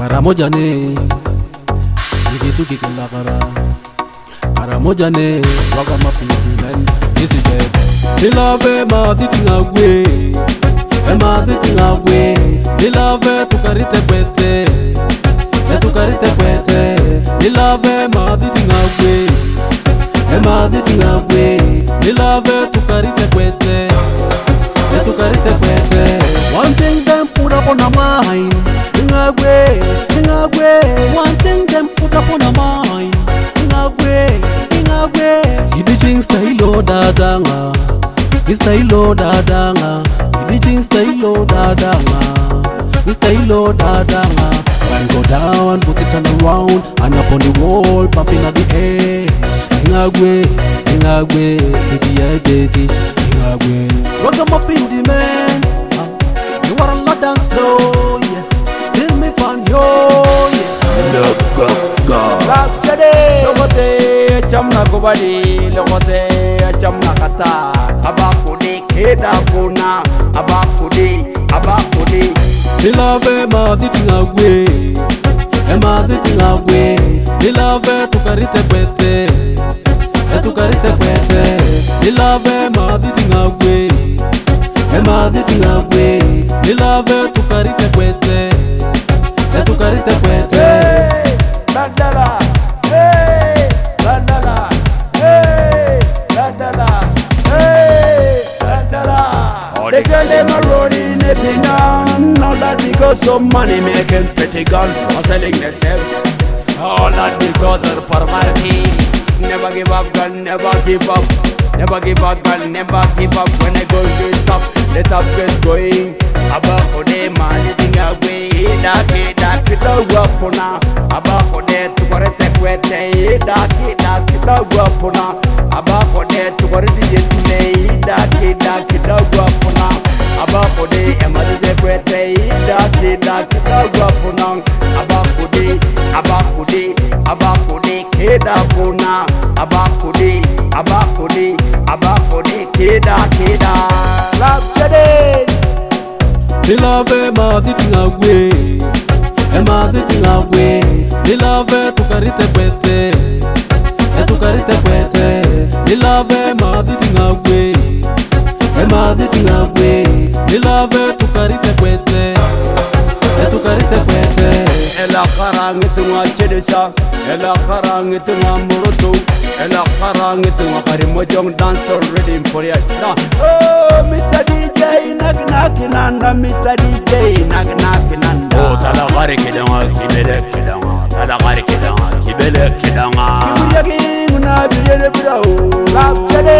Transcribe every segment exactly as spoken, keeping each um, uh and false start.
Karamoja ne Nikitu kikila kara Karamoja ne Waga mafindi men Isi jet Nilave madhiti ngagwe Emadhiti ngagwe Nilave tukarite kwete Tukarite kwete Nilave madhiti ngagwe Emadhiti ngagwe Nilave tukarite kwete Tukarite kwete. One thing them put up on a mind Ngagwe, ngagwe. One thing them put up on a mind Ngagwe, ngagwe. Ibijing style dadanga Style dadanga Ibijing style dadanga Style dadanga. When go down, put it on around and up on the wall, popping at the air. Ngagwe, ngagwe. Tiki ya tiki Ngagwe. Ragamuffin the man, you are a lot and slow, yeah. Tell me fun, yo, yeah. Look up, go. Rapchade, lokote, chamna kubadi, lokote, chamna kata. Abakude, keda kuna, abakude, abakude. Nilave madhiti ngagwe, emadhiti ngagwe. Nilave tukarite kwete, tukarite kwete. Nilave madhiti ngagwe, emadhiti ngagwe. Nilave tukarite kwete, tukarite kwete. Landala, hey, landala, hey, landala, hey, landala. They girl them a rolling it down. All that because of money making pretty girls are selling themselves. All that because of poverty. Never give up, girl, never give up. Never give up, girl, never give up. When I go to top, the top is going. Abba ode mani tinga we daki daki dawa puna. Abba ode tukorete kwete daki daki dawa puna. Abba ode tukorete yetune daki daki dawa puna. Abba ode emadide kwete daki daki dawa puna. Abba ode, abba ode, abba ode keda puna. Abba ode, abba ode, abba ode keda keda. Rapchade. Nilave madhiti ngagwe, emadhiti ngagwe. Nilave tukarite kwete, tukarite kwete. Nilave madhiti ngagwe, emadhiti ngagwe. Nilave tukarite kwete, tukarite kwete. Ela kharang tunga chedesa, ela kharang tunga murutu, ela kharang tunga karimojong dance already for ya. Oh, Mister D J nak nak nanda, Mister D J nak nak nanda. Oh, tala gari kidanga, kibele kidanga, tala gari kidanga, kibele kidanga. Kimuriaki nguna biyene bro, rapchade.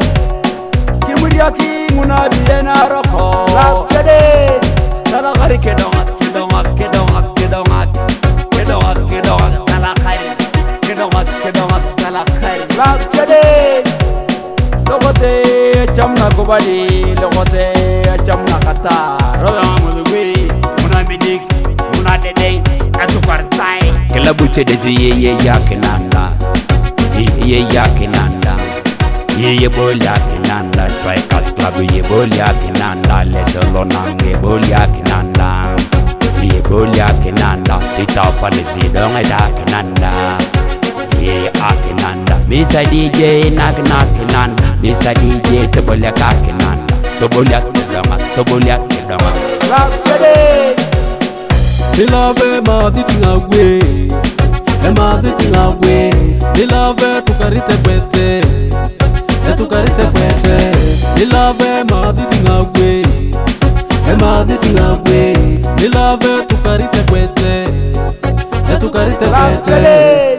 Kimuriaki nguna biyene roko, rapchade. Tala gari kidanga, kidanga, kidanga, kidanga, kidanga, kidanga, tala gari, kidanga, kidanga, tala gari. Rapchade. Lokote chamna kubadi, lokote chamna kata. Roga mudugui, muna midik, muna dede, atu partai. Kila buche desi ye ye ya kinanda, ye ye ya kinanda, ye ye bol ya kinanda. Strikers club ye bol ya kinanda, lesolonang ye bol ya kinanda, ye bol ya kinanda. Tita palisi dong ada kinanda. Ye akinanda, Mister D J nak nak kinanda, Mister D J tobolya kakinanda, tobolya kidama, tobolya kidama. Rapchade. Nilave madhiti ngagwe, emadhiti ngagwe. Nilave tukarite kwete, tukarite kwete. Nilave madhiti ngagwe, emadhiti ngagwe. Nilave tukarite kwete, tukarite kwete.